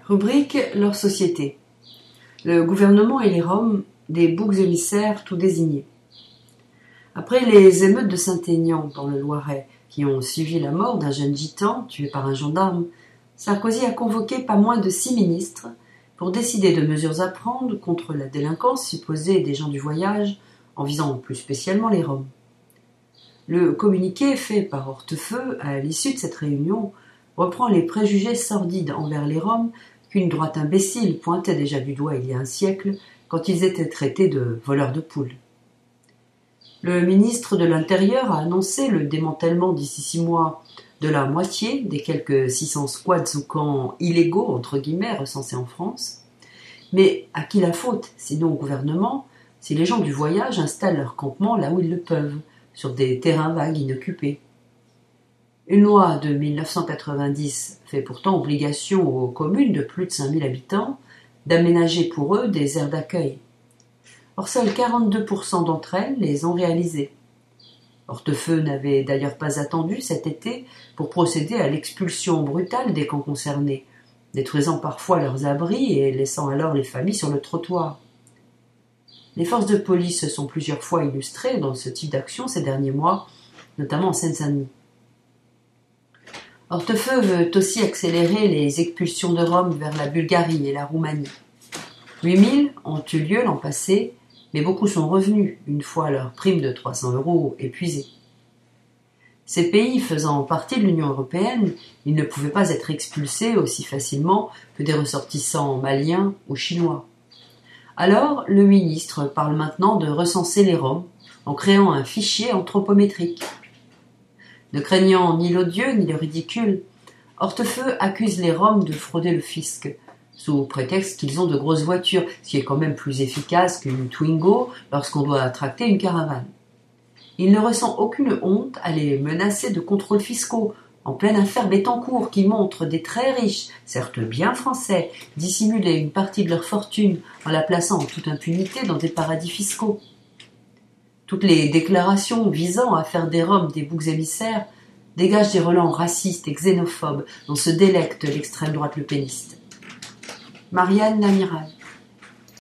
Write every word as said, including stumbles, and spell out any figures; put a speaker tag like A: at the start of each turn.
A: Rubrique leur société. Le gouvernement et les Roms, des boucs émissaires tout désignés. Après les émeutes de Saint-Aignan dans le Loiret, qui ont suivi la mort d'un jeune gitan tué par un gendarme, Sarkozy a convoqué pas moins de six ministres pour décider de mesures à prendre contre la délinquance supposée des gens du voyage, en visant plus spécialement les Roms. Le communiqué fait par Hortefeux à l'issue de cette réunion reprend les préjugés sordides envers les Roms qu'une droite imbécile pointait déjà du doigt il y a un siècle quand ils étaient traités de voleurs de poules. Le ministre de l'Intérieur a annoncé le démantèlement d'ici six mois de la moitié des quelques six cents squats ou camps illégaux entre guillemets recensés en France. Mais à qui la faute, sinon au gouvernement, si les gens du voyage installent leur campement là où ils le peuvent, sur des terrains vagues inoccupés? Une loi de mille neuf cent quatre-vingt-dix fait pourtant obligation aux communes de plus de cinq mille habitants d'aménager pour eux des aires d'accueil. Or, seuls quarante-deux pour cent d'entre elles les ont réalisées. Hortefeux n'avait d'ailleurs pas attendu cet été pour procéder à l'expulsion brutale des camps concernés, détruisant parfois leurs abris et laissant alors les familles sur le trottoir. Les forces de police se sont plusieurs fois illustrées dans ce type d'action ces derniers mois, notamment en Seine-Saint-Denis. Hortefeux veut aussi accélérer les expulsions de Roms vers la Bulgarie et la Roumanie. huit mille ont eu lieu l'an passé, mais beaucoup sont revenus une fois leur prime de trois cents euros épuisée. Ces pays faisant partie de l'Union européenne, ils ne pouvaient pas être expulsés aussi facilement que des ressortissants maliens ou chinois. Alors, le ministre parle maintenant de recenser les Roms en créant un fichier anthropométrique. Ne craignant ni l'odieux ni le ridicule, Hortefeux accuse les Roms de frauder le fisc, sous prétexte qu'ils ont de grosses voitures, ce qui est quand même plus efficace qu'une Twingo lorsqu'on doit tracter une caravane. Il ne ressent aucune honte à les menacer de contrôles fiscaux, en pleine affaire Bettencourt qui montre des très riches, certes bien français, dissimuler une partie de leur fortune en la plaçant en toute impunité dans des paradis fiscaux. Toutes les déclarations visant à faire des Roms des boucs émissaires dégagent des relents racistes et xénophobes dont se délecte l'extrême droite lepéniste. Marianne Lamiral.